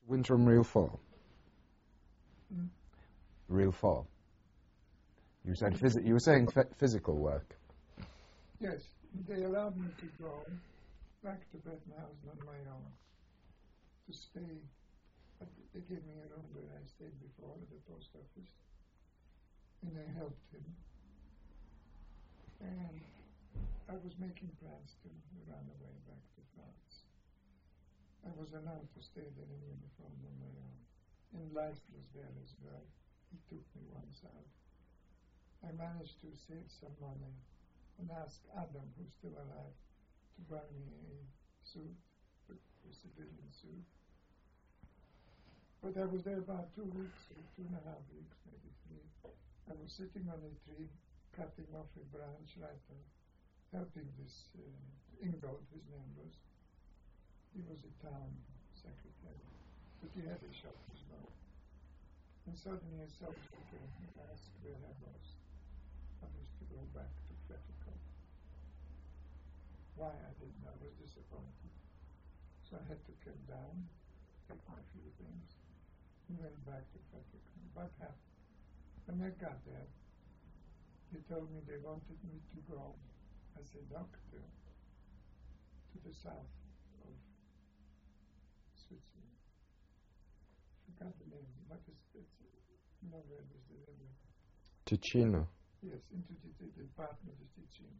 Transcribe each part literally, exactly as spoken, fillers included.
Winter and real fall. Mm. Real fall. You said phys- you were saying f- physical work. Yes, they allowed me to go back to Bettenhausen on my own, to stay. But they gave me a room where I stayed before at the post office, and I helped him. And I was making plans to run away back to France. I was allowed to stay there in uniform on my own. And Leist was there as well. He took me once out. I managed to save some money and ask Adam, who's still alive, to buy me a suit, a civilian suit. But I was there about two weeks, or two and a half weeks, maybe three. I was sitting on a tree, cutting off a branch right now, helping this uh, Ingold, his name was. He was a town secretary, but he had a shop as well. And suddenly a soldier came and asked where I was. I was to go back to Fettikov. Why, I didn't know. I was disappointed. So I had to come down, take my few things, and went back to Fettikov. What happened? When I got there, they told me they wanted me to go as a doctor to the south of Switzerland. Forgot the name. What is it? No, where is the river? Ticino. Yes, into the, the department of Ticino.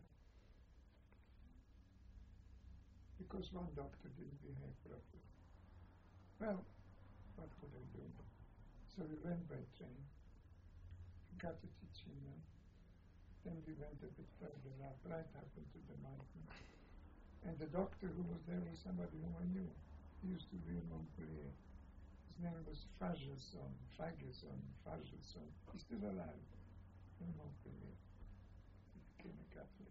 Because one doctor didn't behave properly. Well, what could I do? So we went by train, got to Ticino, then we went a bit further up, right up into the mountains. And the doctor who was there was somebody whom I knew. He used to be in Montpellier. His name was Fagelson, Fagelson, Fagelson. He's still alive in Montpellier. He became a Catholic.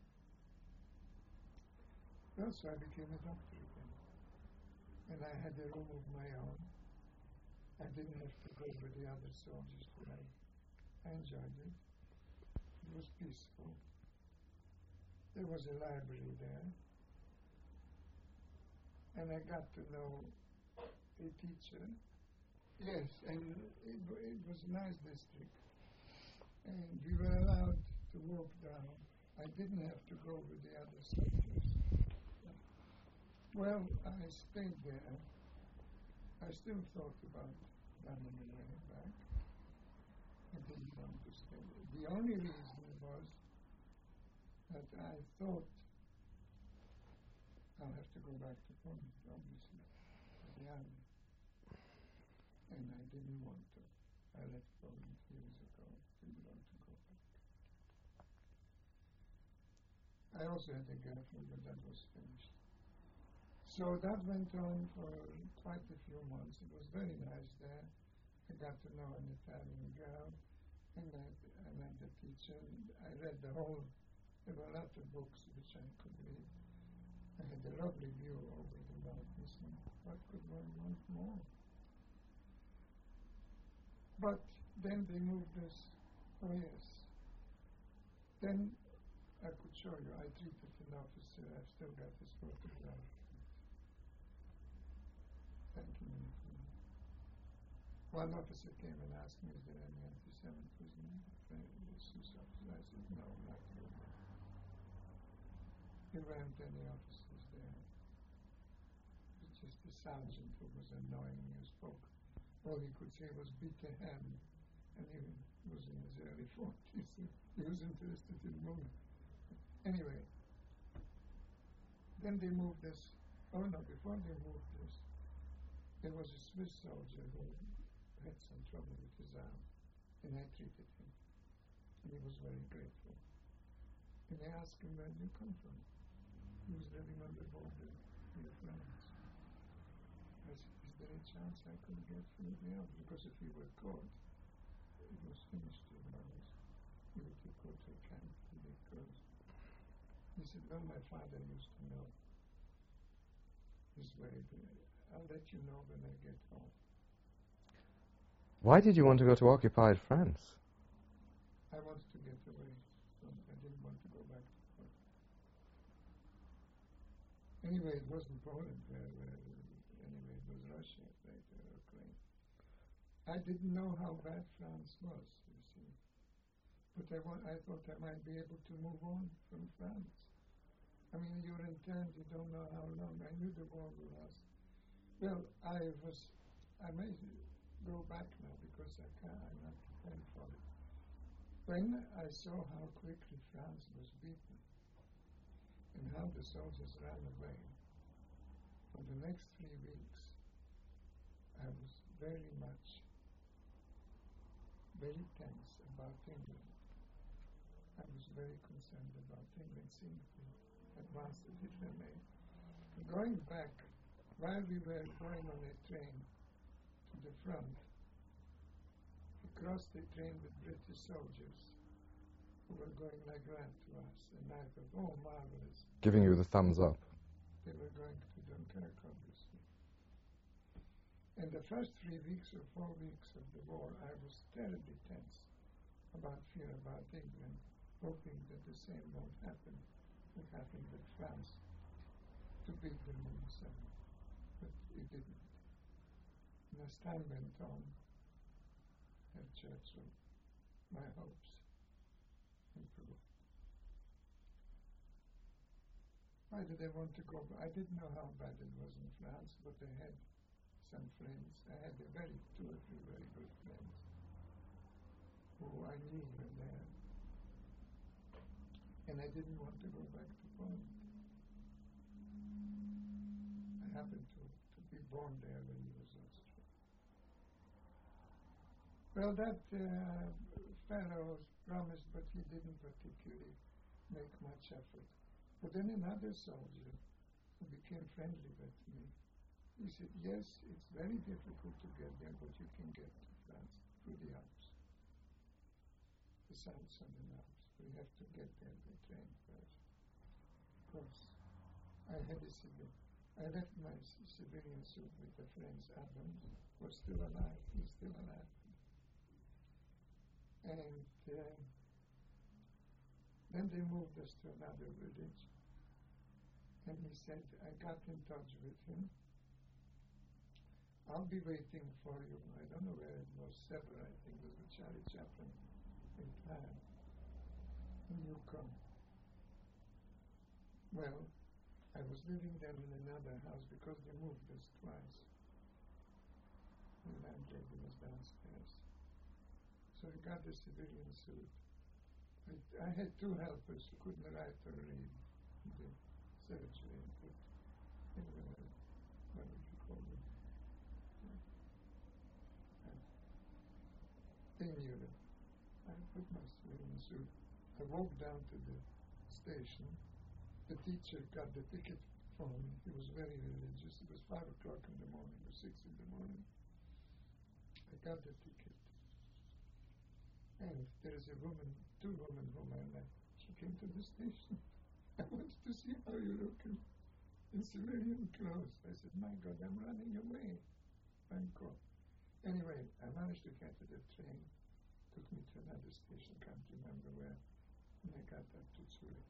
Well, so I became a doctor again. And I had a room of my own. I didn't have to go with the other soldiers, but I, I enjoyed it. It was peaceful. There was a library there. And I got to know a teacher. Yes, and it, it was a nice district. And we were allowed to walk down. I didn't have to go with the other soldiers. Well, I stayed there. I still thought about running away back. I didn't want to stay there. The only reason was that I thought I'll have to go back to Poland, obviously, to the army. And I didn't want to. I left Poland years ago. Didn't want to go back. I also had a girlfriend, but that was finished. So that went on for quite a few months. It was very nice there. I got to know an Italian girl, and I, I met the teacher. I read the whole, there were a lot of books which I could read. I had a lovely view over the mountains, and what could one want more? But then they moved us, oh yes. Then I could show you, I treated an officer, I've still got his photograph. Thank you. One officer came and asked me, is there any anti-Semitism? I said, no, not really. There weren't any officers there. It was just the sergeant who was annoying who spoke. All he could say was bitte Herrn, and he was in his early forties. He was interested in women. Anyway, then they moved us. Oh no, before they moved us, there was a Swiss soldier who had some trouble with his arm, and I treated him. And he was very grateful. And I asked him, where do you come from? He was living on the border near France. I said, is there a chance I could get through the arm? Because if we were caught, it was finished with us. We would be put to a camp and be closed. He said, well, my father used to know. He's very good. I'll let you know when I get home. Why did you want to go to occupied France? I wanted to get away. From, I didn't want to go back to Poland. Anyway, it wasn't Poland. Where, where, anyway, it was Russia later. Ukraine. I didn't know how bad France was, you see. But I, wa- I thought I might be able to move on from France. I mean, you're interned, you don't know how long. I knew the war would last. Well, I was, I may go back now because I can't, I'm not prepared for it. When I saw how quickly France was beaten and how the soldiers ran away, for the next three weeks, I was very much, very tense about England. I was very concerned about England seeing the advance that Hitler made. Going back, while we were going on a train to the front, we crossed the train with British soldiers who were going like that to us, and I thought, oh, marvelous. Giving you the thumbs up. They were going to Dunkirk, obviously. And the first three weeks or four weeks of the war, I was terribly tense about fear about England, hoping that the same won't happen that happened with France to beat them in the summer. But it didn't. And as time went on, at Churchill, my hopes improved. Why did I want to go? I didn't know how bad it was in France, but I had some friends. I had a very, two or three very good friends who I knew were there. And I didn't want to go back to Poland. I happened to, to be born there when he was Austrian. Well, that uh, fellow promised, but he didn't particularly make much effort. But then another soldier who became friendly with me, he said, yes, it's very difficult to get there, but you can get to France through the Alps, the South Southern Alps. We have to get there by train first. Of course, I had a civil. I left my c- civilian suit with a friend's Adams, was still alive. He's still alive. And uh, then they moved us to another village. And he said, I got in touch with him. I'll be waiting for you. I don't know where it was. Sever, I think, was with Charlie Chaplin in Prague. And you come. Well, I was living then in another house because they moved us twice. The landlady was downstairs. So I got the civilian suit. I, I had two helpers who couldn't write or read the surgery, but they were, what would you call them? Yeah. They knew it. I put my civilian suit. I walked down to the station. The teacher got the ticket for me. He was very religious. It was five o'clock in the morning or six in the morning. I got the ticket. And there is a woman, two women whom I met. She came to the station. I wanted to see how you look in, in civilian clothes. I said, my God, I'm running away. Bangkok. Anyway, I managed to get to the train. Took me to another station, can't remember where. And I got up to Zurich.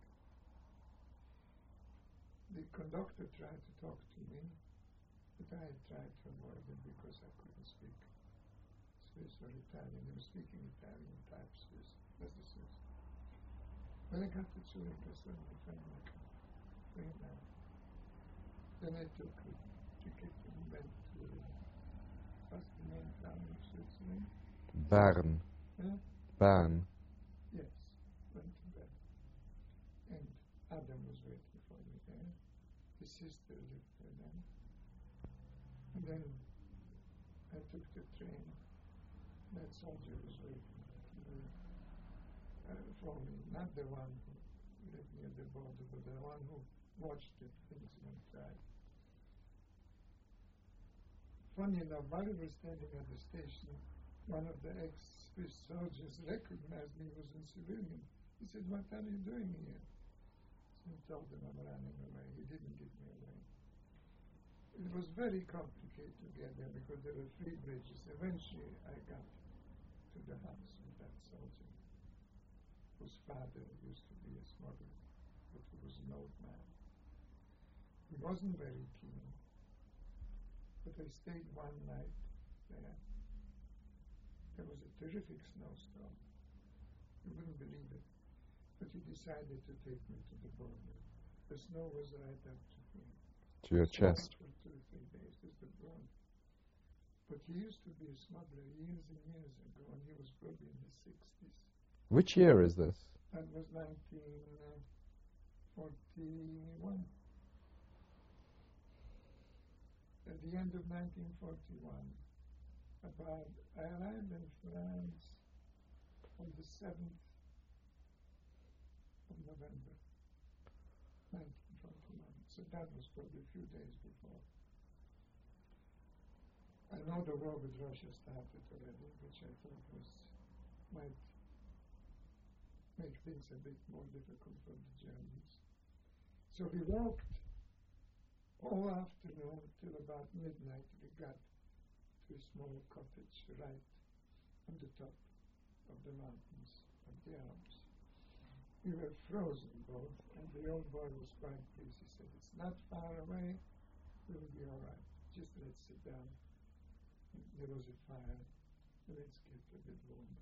The conductor tried to talk to me, but I tried to avoid it because I couldn't speak Swiss or Italian. They were speaking Italian type Swiss, as the Swiss. When I got to Zurich, I suddenly found my train now. Then I took a ticket and went to, what's the main town of Switzerland? Bern. Huh? Bern. Yes, went to Bern. And Adam was waiting for me there. His sister lived there then. And then I took the train. That soldier was waiting to, uh, for me. Not the one who lived near the border, but the one who watched the things went right. Funny enough, while we were standing at the station, one of the ex-Swiss soldiers recognized me, was in civilian. He said, what are you doing here? So I told him I'm running away. He didn't give me away. It was very complicated to get there because there were three bridges. Eventually, I got to the house with that soldier, whose father used to be a smuggler, but he was an old man. He wasn't very keen, but I stayed one night there. There was a terrific snowstorm. You wouldn't believe it. But he decided to take me to the border. The snow was right up to me. To your chest. For two or three days, just the burn. But he used to be a smuggler years and years ago, and he was probably in the sixties. Which year is this? That was nineteen forty-one. At the end of nineteen forty-one, about I arrived in France on the seventh of November, nineteen forty-one. So that was probably a few days before. I know the war with Russia started already, which I thought was might make things a bit more difficult for the Germans. So we walked all afternoon till about midnight. We got to a small cottage right on the top of the mountains of the Alps. We were frozen both, and the old boy was quite pleased. He said, "It's not far away, we'll be all right. Just let's sit down. There was a fire, and let's get a bit warmer."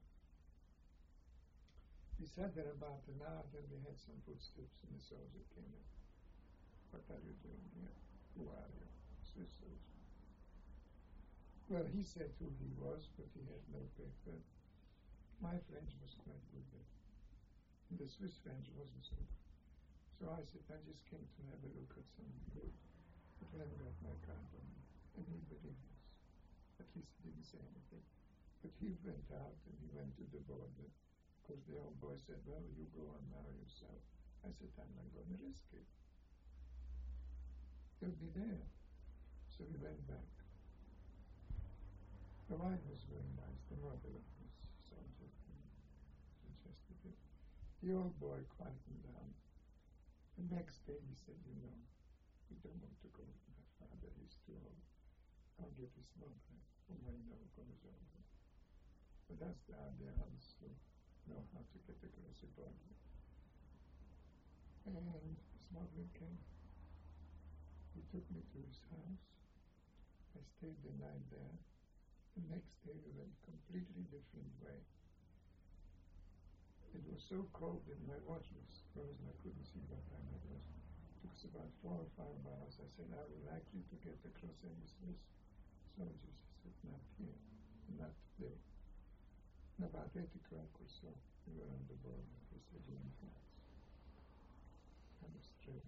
We sat there about an hour, then we had some footsteps, and the soldier came in. "What are you doing here? Who are you?" Swiss soldier. Well, he said who he was, but he had no paper. My French was quite good then. And the Swiss French wasn't so good. So I said, "I just came to have a look at some food, but I haven't got my card on me." And he believed us. At least he didn't say anything. But he went out and he went to the border. Of course, the old boy said, "Well, you go on now yourself." I said, "I'm not going to risk it. He'll be there." So we went back. The wife was very nice. The mother of this soldier suggested it. The old boy quietened down. The next day he said, "You know, we don't want to go with my father. He's too old. I'll get his mother, whom I know goes over." But that's the Alliance who know how to get across the border. And the smuggler came. He took me to his house. I stayed the night there. The next day we went a completely different way. It was so cold that my watch was frozen. I couldn't see what time it was. It took us about four or five hours. I said, "Are we likely to get across any Swiss soldiers?" He said, "Not here, not today." And about eight o'clock or so, we were on the border. He said, "You're in France." I was thrilled.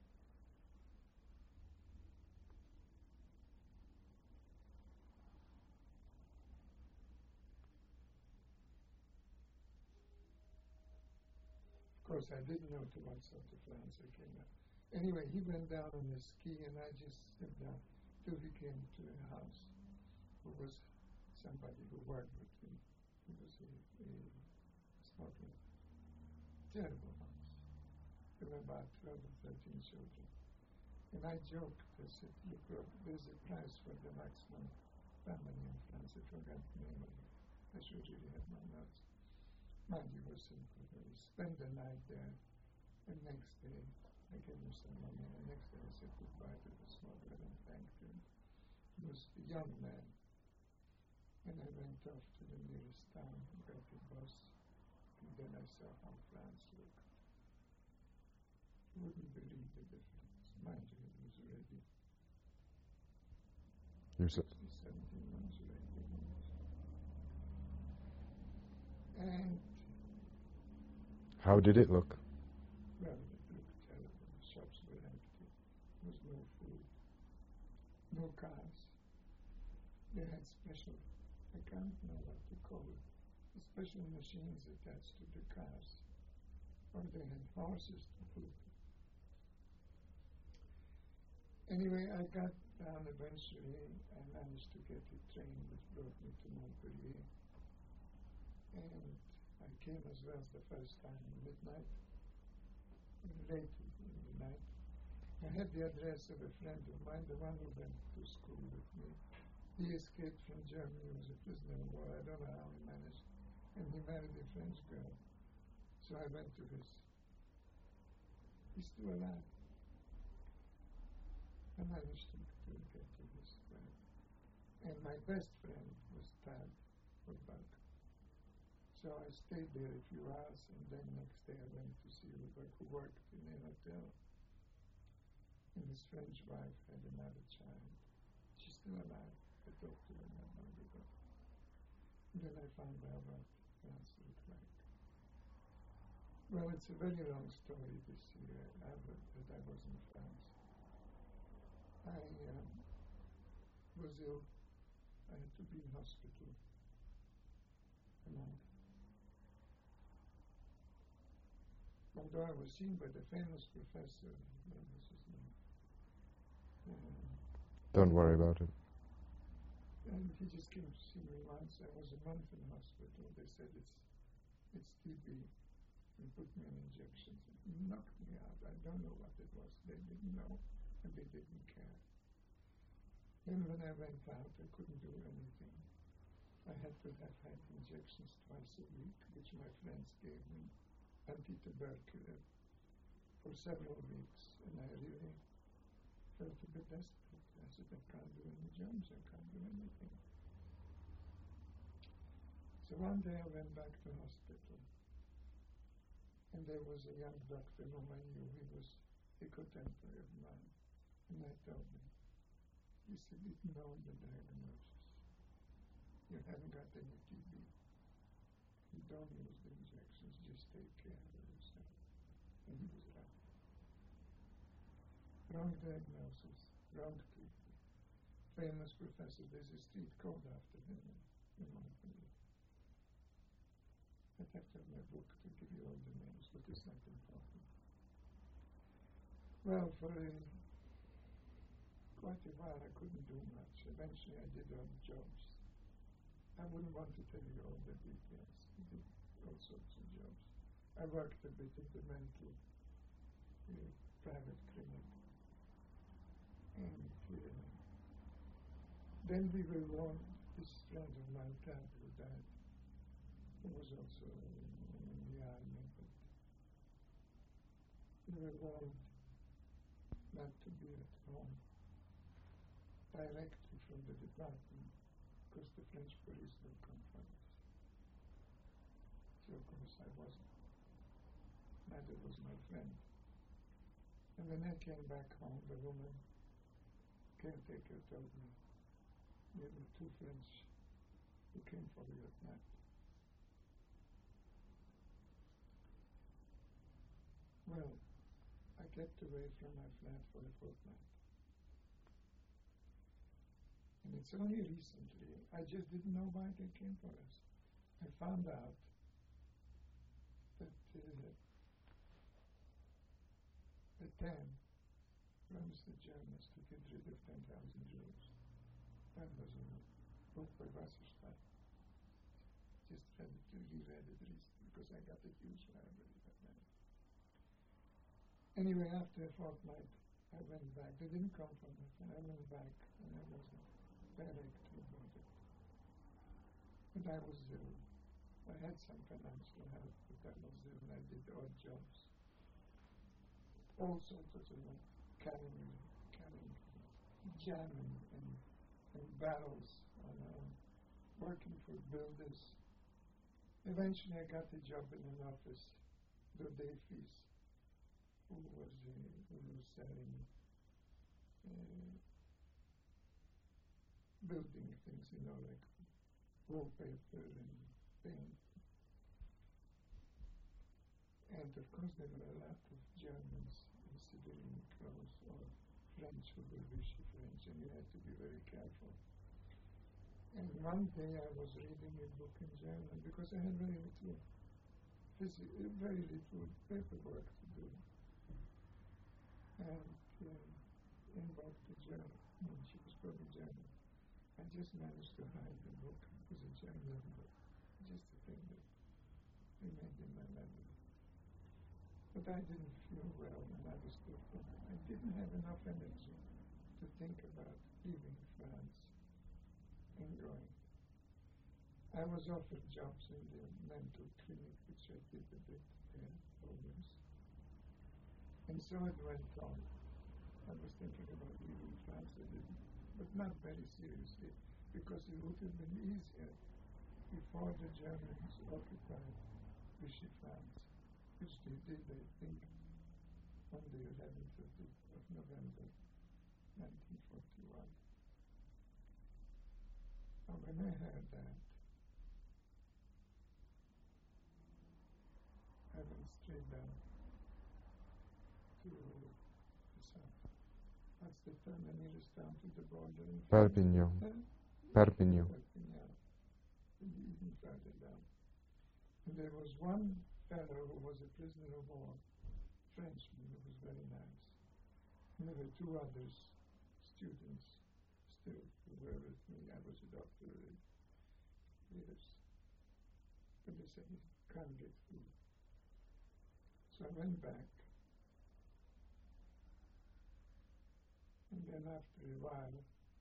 Of course, I didn't know to what sort of France I came out. Anyway, he went down on his ski, and I just sat down till we came to a house who was somebody who worked with him. He was a, a smuggler. Terrible house. There were about twelve or thirteen children. And I joked, I said, "Look, look, there's a prize for the maximum family in France." I forgot the name of it. I should really have my notes. Mind you, was simple. We spent the night there, and next day I gave him some money, and the next day I said goodbye to the smuggler and thanked him. He was a young man, and I went off to the nearest town, got a bus, and then I saw how France looked. You wouldn't believe the difference. Mind you, it was already sixteen, seventeen months, or eighteen months. And how did it look? Well, it looked terrible. The shops were empty. There was no food, no cars. They had special, I can't know what to call it, special machines attached to the cars. Or they had horses to pull. Anyway, I got down eventually. I managed to get a train which brought me to Montpellier. And I came as well the first time at midnight, late in the night. I had the address of a friend of mine, the one who went to school with me. He escaped from Germany, he was a prisoner of war. I don't know how he managed. And he married a French girl. So I went to his. He's still alive. I managed to, to get to his friend. And my best friend was stabbed for bug. So I stayed there a few hours, and then next day I went to see Ulbach, who worked in a hotel. And his French wife had another child. She's still alive. I talked to her not long ago. And then I found out what France looked like. Well, it's a very long story this year I, that I was in France. I um, was ill. I had to be in hospital a month. Although I was seen by the famous professor, what was his name? Um, Don't worry about it. and he just came to see me once. I was a month in hospital. They said it's it's T B and put me on injections. It knocked me out. I don't know what it was. They didn't know and they didn't care. Then when I went out, I couldn't do anything. I had to have had injections twice a week, which my friends gave me, anti-tubercular, for several weeks, and I really felt a bit desperate. I said, I can't do any jobs, I can't do anything. So one day I went back to hospital, and there was a young doctor whom I knew. He was a contemporary of mine, and I told him, he said, you know the diagnosis. You haven't got any T B. You don't use the injections, just take care of yourself. And he was right. Wrong diagnosis, wrong treatment. Famous professor, there's a street called after him in Montpellier. I'd have to have my book to give you all the names, but it's not important. Well, for a, quite a while I couldn't do much. Eventually I did odd jobs. I wouldn't want to tell you all the details. I did all sorts of jobs. I worked a bit at the mental uh, private clinic. And uh, then we were warned, this friend of mine, Ted, who died, who was also in the army, but we were warned not to be at home directly from the department because the French police will confront us. So of course I wasn't. Neither was my friend. And when I came back home, the woman caretaker told me, there were two French who came for you at night. Well, I kept away from my flat for a fortnight. And it's only recently, I just didn't know why they came for us. I found out that uh, the ten promised the Germans to get rid of ten thousand Jews. That was in a book by Wasserstein. Just read it, reread it recently because I got a huge library that night. Anyway, after a fortnight, I went back. They didn't come for me, and I went back, and I wasn't directly about it. But I was ill. I had some financial help, but I was ill, and I did odd jobs. All sorts of things, carrying, carrying jam and, and, and barrels, on, uh, working for builders. Eventually, I got a job in an office, the Davies, who was uh, who was selling uh, building things, you know, like wallpaper and paint. And of course, there were a lot of Germans in civilian clothes or French who were Vichy French, and you had to be very careful. And one day I was reading a book in German because I had very little, phys- very little paperwork to do. And um, invoked the German, and she was probably German. I just managed to hide the book. It was a German book, just a thing that remained in my memory. But I didn't feel well when I was still thinking. I didn't have enough energy to think about leaving France and going. I was offered jobs in the mental clinic, which I did a bit there always. And so it went on. I was thinking about leaving France, I didn't, but not very seriously. because it would have been easier before the Germans occupied Vichy France, which they did, I think, on the eleventh of, the, of November nineteen forty-one. And when I heard that, I went straight down to the south. That's the town, the nearest town to the border. In Perpignan. Huh? Perpignan. Perpignan. And even further down. And there was one fellow who was a prisoner of war, Frenchman, who was very nice. And there were two others, students, still, who were with me. I was a doctor already. Years. But they said, you can't get through. So I went back. And then after a while,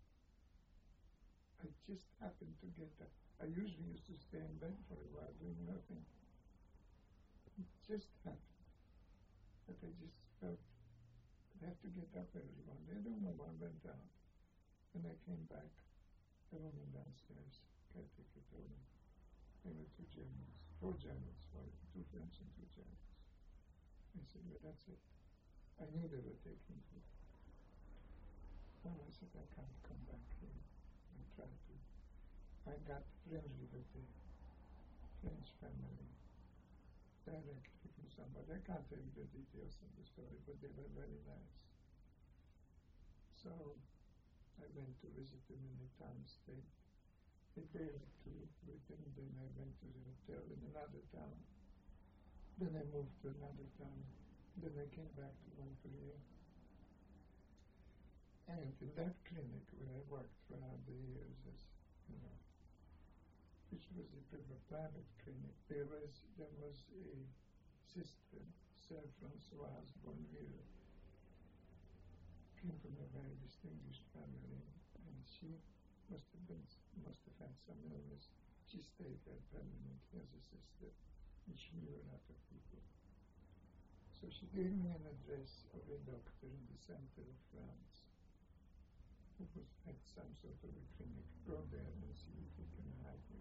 I just happened to get up. I usually used to stay in bed for a while doing nothing. It just happened that I just felt I have to get up early one day. I don't know why I went out. When I came back, the woman downstairs, caretaker told me, there were two Germans, four Germans, sorry, two French and two Germans. I said, well, that's it. I knew they were taking food. And I said, I can't come back here. I tried to. I got friendly with the French family directly from somebody. I can't tell you the details of the story, but they were very nice. So I went to visit them in the town, stayed a day or two with them, then I went to the hotel in another town. Then I moved to another town. Then I came back to Montpellier. And in that clinic where I worked throughout the years, as you know, which was a private clinic, there was there was a sister, Sir Françoise Bonneville, came from a very distinguished family, and she must have been must have had some illness. She stayed there permanently as a sister, and she knew a lot of people. So she gave me an address of a doctor in the center of France who was at some sort of a clinic. Go there and see if he can help you.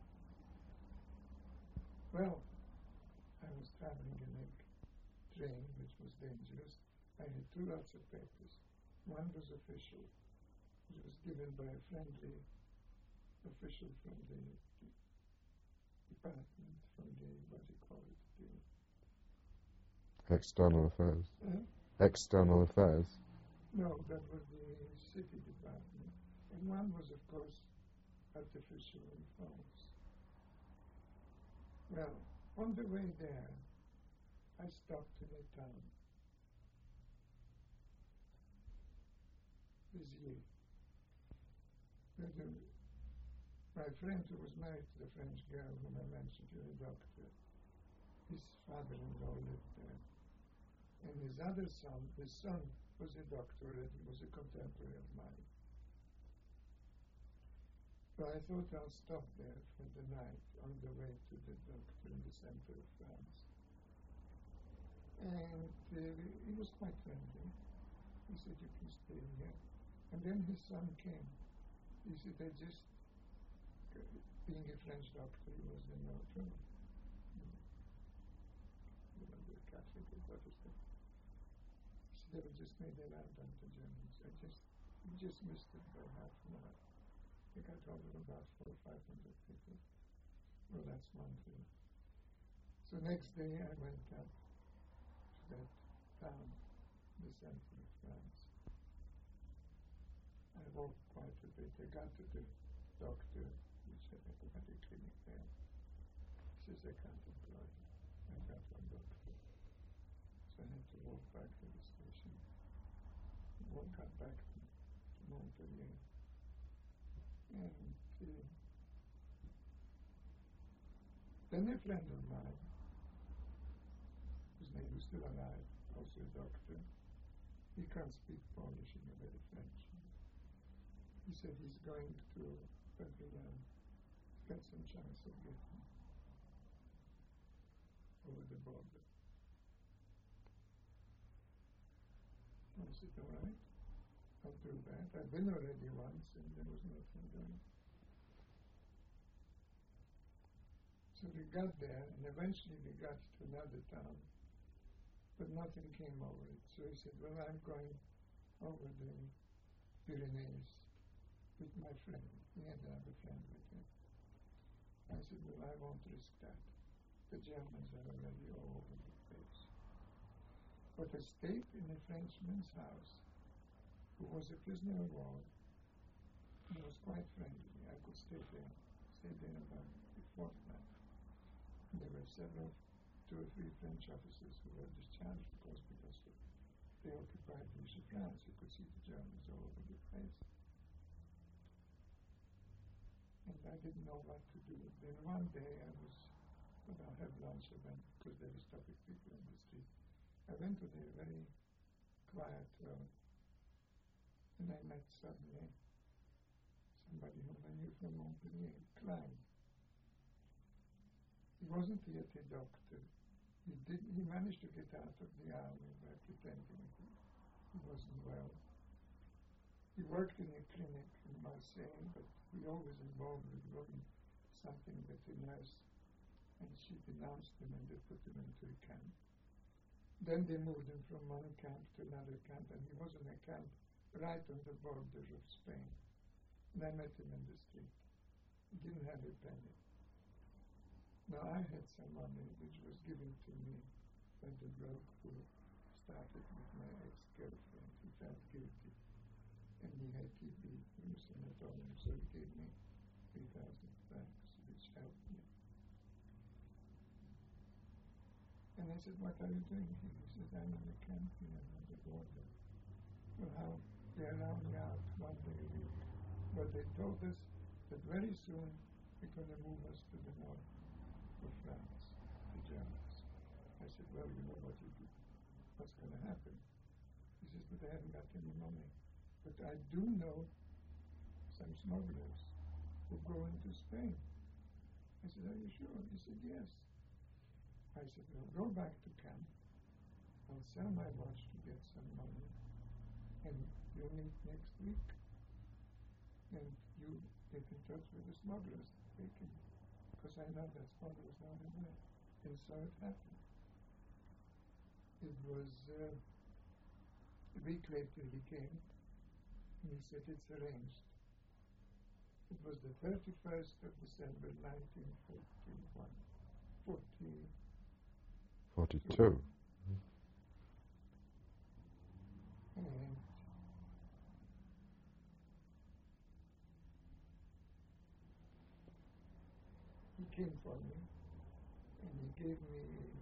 Well, I was traveling in a train, which was dangerous. I had two lots of papers. One was official. It was given by a friendly official from the department, from the, what do you call it, the External affairs. uh, External affairs. no, that was the city department. And one was, of course, artificial in France. Well, on the way there, I stopped in a town, Béziers. Where the, my friend who was married to the French girl whom I mentioned to the doctor, his father-in-law lived there. And his other son, his son was a doctor already, was a contemporary of mine. So I thought I'll stop there for the night on the way to the doctor in the center of France. And uh, he was quite friendly. He said, you can stay here. And then his son came. He said, I just, uh, being a French doctor, he was in no trouble. You know, the Catholic or Protestant. He said, they just made their land on the Germans. I just, just missed it by half an hour. I think I told him about four or five hundred people. Well, that's one thing. So next day I went up to that town, the center of France. I walked quite a bit. I got to the doctor, which had a clinic there. He says, I can't employ you. I got one doctor. So I had to walk back to the station. Walk up back to, to Montpellier. And uh, then a friend of mine, whose name is still alive, also a doctor, he can't speak Polish in a very French. He said he's going to Perpignan, got some chance of getting over the border. I said, all right, I'll do that. I've been already once and there was nothing doing. we got there, and eventually we got to another town, but nothing came over it. So he said, well, I'm going over the Pyrenees with my friend. He had another friend with him. I said, well, I won't risk that. The Germans are already all over the place. But I stayed in a Frenchman's house who was a prisoner of war. He was quite friendly. I could stay there, stay there about a fortnight. And there were several, two or three French officers who were discharged, of course, because of, they occupied the East of France. You could see the Germans all over the place. And I didn't know what to do. Then one day I was, when I had lunch, I went, because they were stopping people on the street. I went to the very quiet road, and I met suddenly somebody whom I knew from Montpellier, Klein. He wasn't yet a doctor. He did. He managed to get out of the army by pretending he, he wasn't well. He worked in a clinic in Marseille, but he always involved with wasn't something that a nurse, and she denounced him and they put him into a camp. Then they moved him from one camp to another camp, and he was in a camp right on the border of Spain. And I met him in the street. He didn't have a penny. Now I had some money which was given to me by the bloke who started with my ex-girlfriend. He felt guilty, and he had T B, he was in a dorm, so he gave me three thousand francs, which helped me. And I said, what are you doing here? He said, I'm in a camp here on the border. Well, how? They allow me out one day a week. But they told us that very soon they're going to move us to the north of France, the Germans. I said, well, you know what you do. What's going to happen? He says, but I haven't got any money. But I do know some smugglers who go into Spain. I said, are you sure? He said, yes. I said, well, go back to camp. I'll sell my watch to get some money. And you'll meet next week. And you get in touch with the smugglers. They can, because I know that smugglers know the way. And so it happened. It was uh, a week later he came, and he said, it's arranged. It was the thirty-first of December, nineteen forty-one. forty Forty-two. And he came for me, and he gave me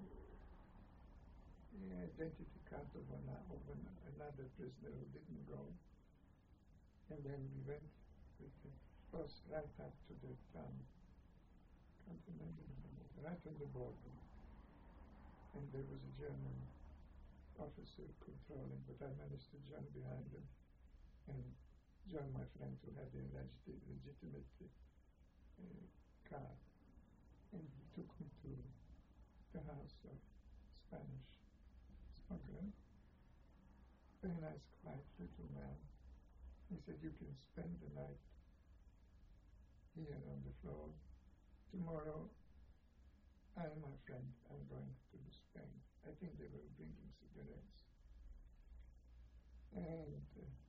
the identity card of, an, of an, another prisoner who didn't go. And then we went with the bus right up to the town, can't remember the name, right on the border. And there was a German officer controlling, but I managed to jump behind him and join my friend who had a legit- legitimate uh, car. And he took me to the house of Spanish smuggler. Very nice, quiet little man. He said, you can spend the night here on the floor. Tomorrow, I and my friend are going to Spain. I think they were bringing cigarettes. And uh,